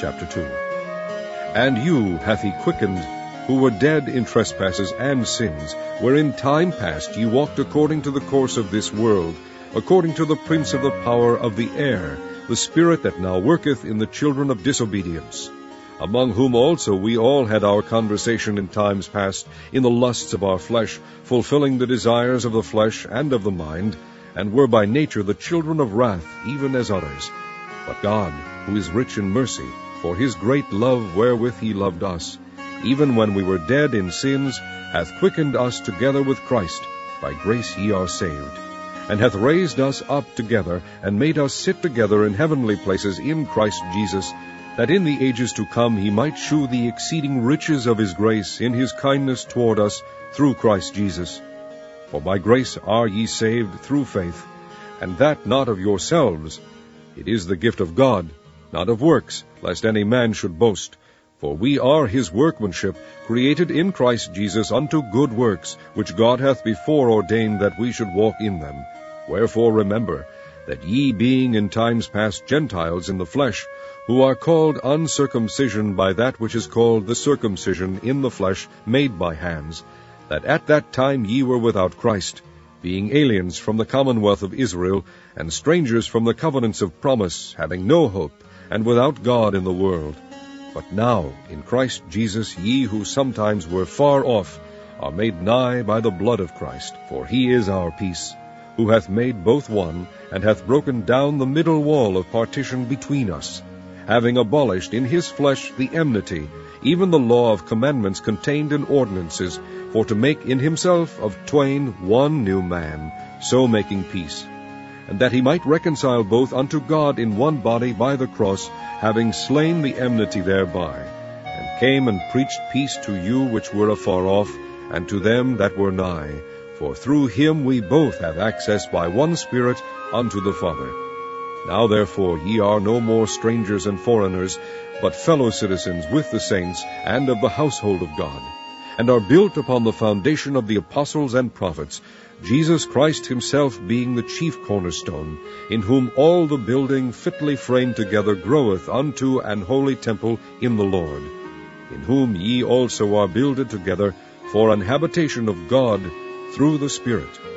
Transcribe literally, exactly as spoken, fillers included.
chapter two. And you hath he quickened, who were dead in trespasses and sins, wherein time past ye walked according to the course of this world, according to the prince of the power of the air, the spirit that now worketh in the children of disobedience, among whom also we all had our conversation in times past, in the lusts of our flesh, fulfilling the desires of the flesh and of the mind, and were by nature the children of wrath, even as others. But God, who is rich in mercy, for his great love wherewith he loved us, even when we were dead in sins, hath quickened us together with Christ. By grace ye are saved, and hath raised us up together, and made us sit together in heavenly places in Christ Jesus, that in the ages to come he might shew the exceeding riches of his grace in his kindness toward us through Christ Jesus. For by grace are ye saved through faith, and that not of yourselves. It is the gift of God, not of works, lest any man should boast. For we are his workmanship, created in Christ Jesus unto good works, which God hath before ordained that we should walk in them. Wherefore remember, that ye being in times past Gentiles in the flesh, who are called uncircumcision by that which is called the circumcision in the flesh made by hands, that at that time ye were without Christ, being aliens from the commonwealth of Israel, and strangers from the covenants of promise, having no hope, and without God in the world. But now, in Christ Jesus, ye who sometimes were far off, are made nigh by the blood of Christ. For he is our peace, who hath made both one, and hath broken down the middle wall of partition between us, having abolished in his flesh the enmity, even the law of commandments contained in ordinances, for to make in himself of twain one new man, so making peace, and that he might reconcile both unto God in one body by the cross, having slain the enmity thereby, and came and preached peace to you which were afar off, and to them that were nigh. For through him we both have access by one Spirit unto the Father. Now therefore ye are no more strangers and foreigners, but fellow citizens with the saints, and of the household of God, and are built upon the foundation of the apostles and prophets, Jesus Christ himself being the chief cornerstone, in whom all the building fitly framed together groweth unto an holy temple in the Lord, in whom ye also are builded together for an habitation of God through the Spirit.